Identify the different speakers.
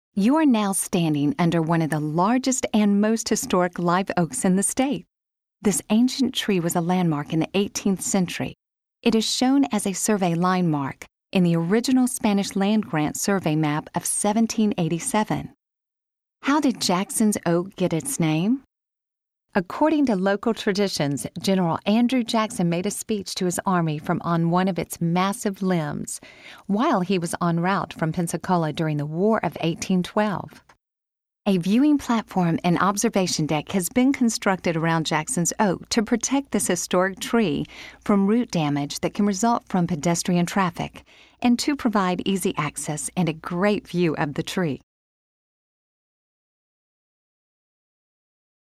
Speaker 1: You are now standing under one of the largest and most historic live oaks in the state. This ancient tree was a landmark in the 18th century. It is shown as a survey line mark in the original Spanish land grant survey map of 1787. How did Jackson's Oak get its name? According to local traditions, General Andrew Jackson made a speech to his army from on one of its massive limbs while he was en route from Pensacola during the War of 1812. A viewing platform and observation deck has been constructed around Jackson's Oak to protect this historic tree from root damage that can result from pedestrian traffic and to provide easy access and a great view of the tree.